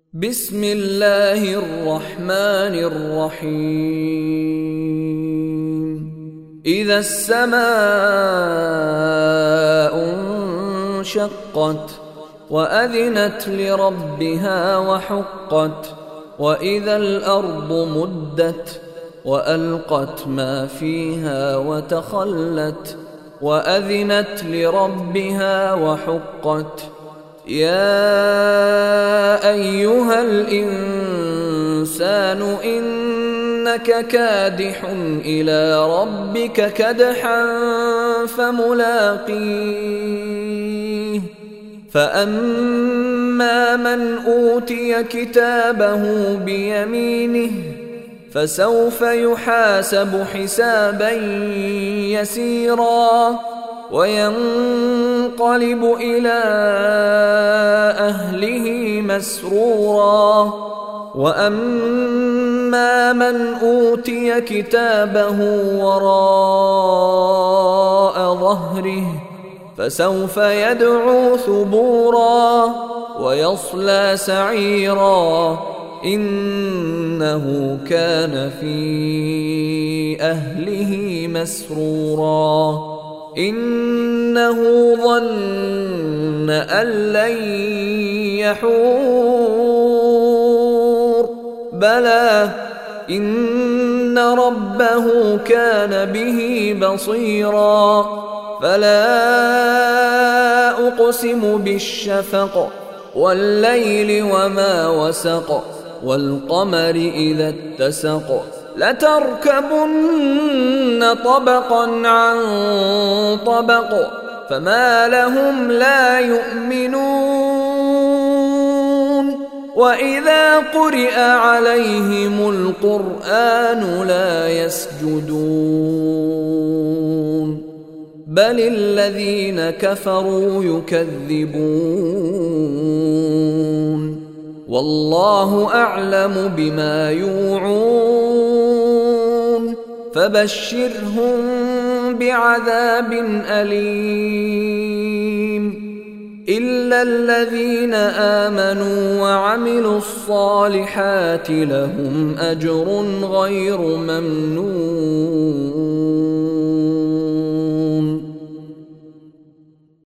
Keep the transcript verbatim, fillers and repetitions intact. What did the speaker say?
بسم الله الرحمن الرحيم إذا السماء انشقت وأذنت لربها وحقت وإذا الأرض مدت وألقت ما فيها وتخلت وأذنت لربها وحقت يا أيها الإنسان إنك كادح إلى ربك كدحا فملاقيه فأما من أوتي كتابه بيمينه فسوف يحاسب حسابا يسيرا وينقلب إلى أهله مسرورا وأما من أوتي كتابه وراء ظهره فسوف يدعو ثبورا ويصلى سعيرا إنه كان في أهله مسرورا إنه ظن أن لن يحور بلى إن ربه كان به بصيرا فلا أقسم بالشفق والليل وما وسق والقمر إذا اتسق لتركبن طبقا عن طبق فما لهم لا يؤمنون وإذا قرئ عليهم القرآن لا يسجدون بل الذين كفروا يكذبون والله أعلم بما يوعون فبشرهم بعذاب أليم إلا الذين آمنوا وعملوا الصالحات لهم أجر غير ممنون.